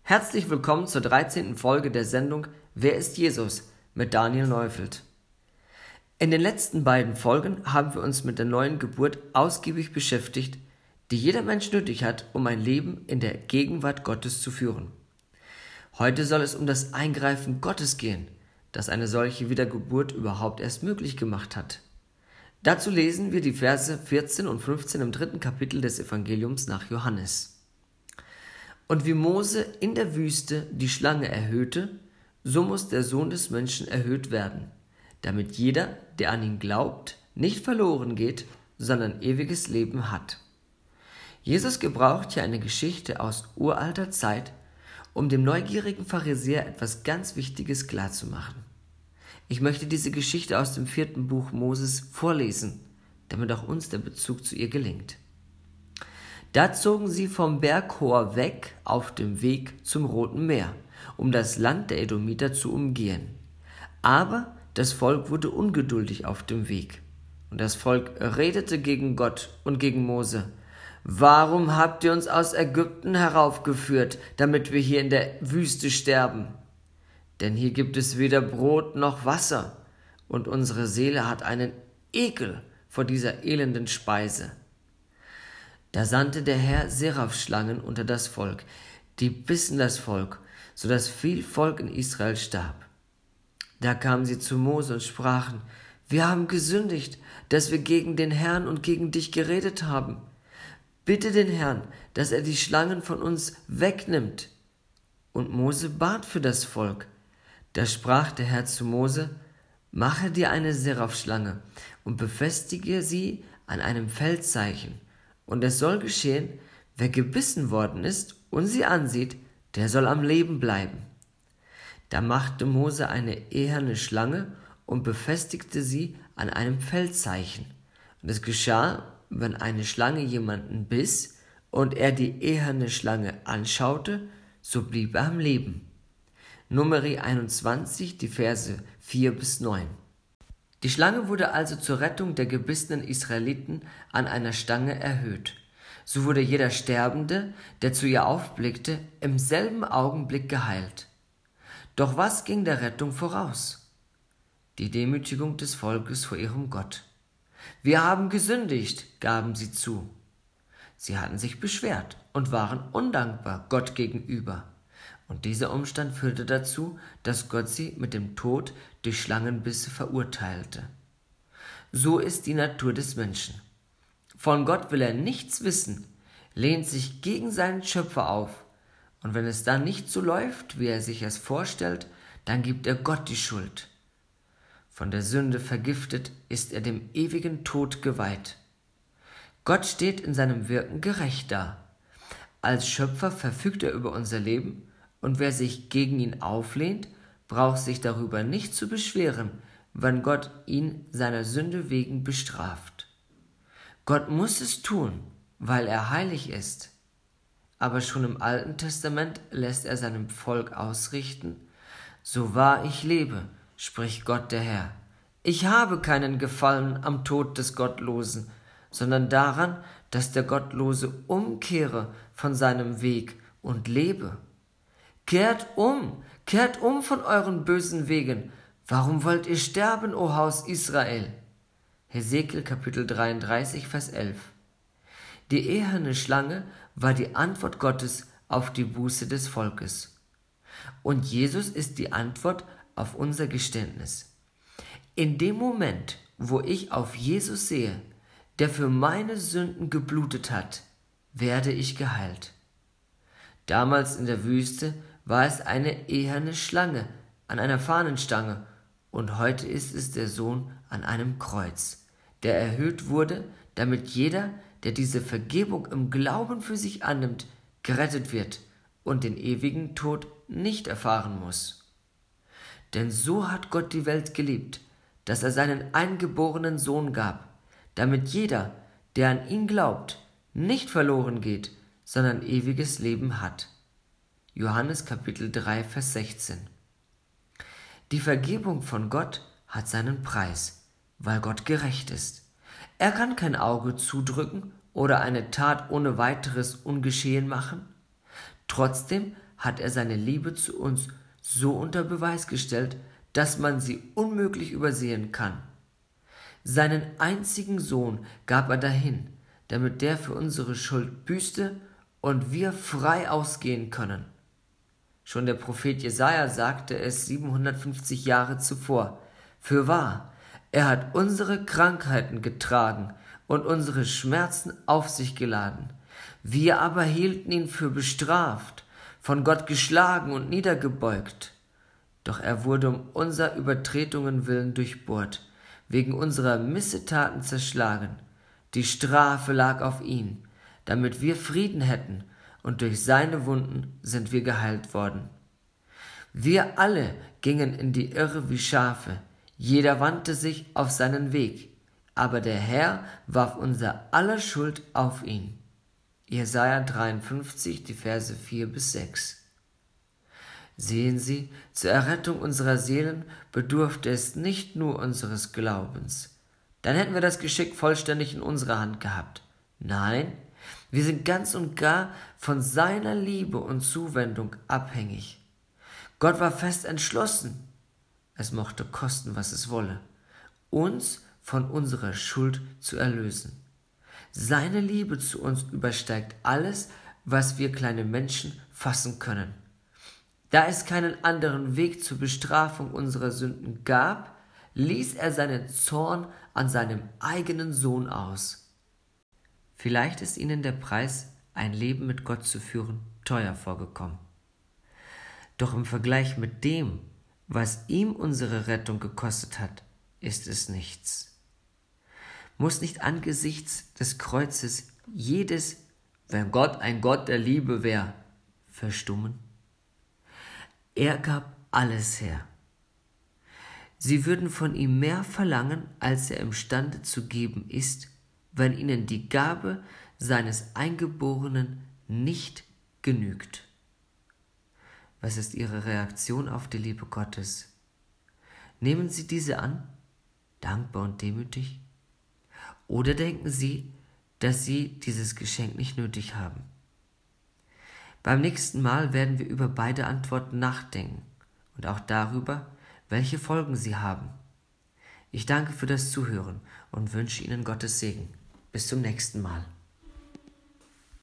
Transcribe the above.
Herzlich willkommen zur 13. Folge der Sendung Wer ist Jesus? Mit Daniel Neufeld. In den letzten beiden Folgen haben wir uns mit der neuen Geburt ausgiebig beschäftigt, die jeder Mensch nötig hat, um ein Leben in der Gegenwart Gottes zu führen. Heute soll es um das Eingreifen Gottes gehen, das eine solche Wiedergeburt überhaupt erst möglich gemacht hat. Dazu lesen wir die Verse 14 und 15 im 3. Kapitel des Evangeliums nach Johannes. Und wie Mose in der Wüste die Schlange erhöhte, so muss der Sohn des Menschen erhöht werden, damit jeder, der an ihn glaubt, nicht verloren geht, sondern ewiges Leben hat. Jesus gebraucht hier eine Geschichte aus uralter Zeit, um dem neugierigen Pharisäer etwas ganz Wichtiges klarzumachen. Ich möchte diese Geschichte aus dem 4. Buch Moses vorlesen, damit auch uns der Bezug zu ihr gelingt. Da zogen sie vom Berg Hor weg auf dem Weg zum Roten Meer, um das Land der Edomiter zu umgehen. Aber das Volk wurde ungeduldig auf dem Weg. Und das Volk redete gegen Gott und gegen Mose: Warum habt ihr uns aus Ägypten heraufgeführt, damit wir hier in der Wüste sterben? Denn hier gibt es weder Brot noch Wasser, und unsere Seele hat einen Ekel vor dieser elenden Speise. Da sandte der Herr Seraphschlangen unter das Volk, die bissen das Volk, so dass viel Volk in Israel starb. Da kamen sie zu Mose und sprachen: Wir haben gesündigt, dass wir gegen den Herrn und gegen dich geredet haben. Bitte den Herrn, dass er die Schlangen von uns wegnimmt. Und Mose bat für das Volk. Da sprach der Herr zu Mose: Mache dir eine Seraphschlange und befestige sie an einem Feldzeichen. Und es soll geschehen, wer gebissen worden ist und sie ansieht, der soll am Leben bleiben. Da machte Mose eine eherne Schlange und befestigte sie an einem Feldzeichen. Und es geschah, wenn eine Schlange jemanden biss und er die eherne Schlange anschaute, so blieb er am Leben. Numeri 21, die Verse 4-9. Die Schlange wurde also zur Rettung der gebissenen Israeliten an einer Stange erhöht. So wurde jeder Sterbende, der zu ihr aufblickte, im selben Augenblick geheilt. Doch was ging der Rettung voraus? Die Demütigung des Volkes vor ihrem Gott. Wir haben gesündigt, gaben sie zu. Sie hatten sich beschwert und waren undankbar Gott gegenüber. Und dieser Umstand führte dazu, dass Gott sie mit dem Tod durch Schlangenbisse verurteilte. So ist die Natur des Menschen. Von Gott will er nichts wissen, lehnt sich gegen seinen Schöpfer auf, und wenn es dann nicht so läuft, wie er sich es vorstellt, dann gibt er Gott die Schuld. Von der Sünde vergiftet ist er dem ewigen Tod geweiht. Gott steht in seinem Wirken gerecht da. Als Schöpfer verfügt er über unser Leben, und wer sich gegen ihn auflehnt, braucht sich darüber nicht zu beschweren, wenn Gott ihn seiner Sünde wegen bestraft. Gott muss es tun, weil er heilig ist. Aber schon im Alten Testament lässt er seinem Volk ausrichten: So wahr ich lebe, spricht Gott der Herr, ich habe keinen Gefallen am Tod des Gottlosen, sondern daran, dass der Gottlose umkehre von seinem Weg und lebe. Kehrt um von euren bösen Wegen. Warum wollt ihr sterben, o Haus Israel? Hesekiel Kapitel 33, Vers 11. Die eherne Schlange war die Antwort Gottes auf die Buße des Volkes. Und Jesus ist die Antwort auf unser Geständnis. In dem Moment, wo ich auf Jesus sehe, der für meine Sünden geblutet hat, werde ich geheilt. Damals in der Wüste war es eine eherne Schlange an einer Fahnenstange, und heute ist es der Sohn an einem Kreuz, der erhöht wurde, damit jeder, der diese Vergebung im Glauben für sich annimmt, gerettet wird und den ewigen Tod nicht erfahren muss. Denn so hat Gott die Welt geliebt, dass er seinen eingeborenen Sohn gab, damit jeder, der an ihn glaubt, nicht verloren geht, sondern ewiges Leben hat. Johannes Kapitel 3, Vers 16. Die Vergebung von Gott hat seinen Preis, weil Gott gerecht ist. Er kann kein Auge zudrücken oder eine Tat ohne weiteres ungeschehen machen. Trotzdem hat er seine Liebe zu uns so unter Beweis gestellt, dass man sie unmöglich übersehen kann. Seinen einzigen Sohn gab er dahin, damit der für unsere Schuld büßte und wir frei ausgehen können. Schon der Prophet Jesaja sagte es 750 Jahre zuvor: Fürwahr, er hat unsere Krankheiten getragen und unsere Schmerzen auf sich geladen. Wir aber hielten ihn für bestraft, von Gott geschlagen und niedergebeugt. Doch er wurde um unser Übertretungen willen durchbohrt, wegen unserer Missetaten zerschlagen. Die Strafe lag auf ihn, damit wir Frieden hätten, und durch seine Wunden sind wir geheilt worden. Wir alle gingen in die Irre wie Schafe, jeder wandte sich auf seinen Weg, aber der Herr warf unser aller Schuld auf ihn. Jesaja 53, die Verse 4-6. Sehen Sie, zur Errettung unserer Seelen bedurfte es nicht nur unseres Glaubens. Dann hätten wir das Geschick vollständig in unserer Hand gehabt. Nein, wir sind ganz und gar von seiner Liebe und Zuwendung abhängig. Gott war fest entschlossen, es mochte kosten, was es wolle, uns von unserer Schuld zu erlösen. Seine Liebe zu uns übersteigt alles, was wir kleine Menschen fassen können. Da es keinen anderen Weg zur Bestrafung unserer Sünden gab, ließ er seinen Zorn an seinem eigenen Sohn aus. Vielleicht ist Ihnen der Preis, ein Leben mit Gott zu führen, teuer vorgekommen. Doch im Vergleich mit dem, was ihm unsere Rettung gekostet hat, ist es nichts. Muss nicht angesichts des Kreuzes jedes, wenn Gott ein Gott der Liebe wäre, verstummen? Er gab alles her. Sie würden von ihm mehr verlangen, als er imstande zu geben ist, wenn ihnen die Gabe seines Eingeborenen nicht genügt. Was ist Ihre Reaktion auf die Liebe Gottes? Nehmen Sie diese an, dankbar und demütig? Oder denken Sie, dass Sie dieses Geschenk nicht nötig haben? Beim nächsten Mal werden wir über beide Antworten nachdenken und auch darüber, welche Folgen sie haben. Ich danke für das Zuhören und wünsche Ihnen Gottes Segen. Bis zum nächsten Mal.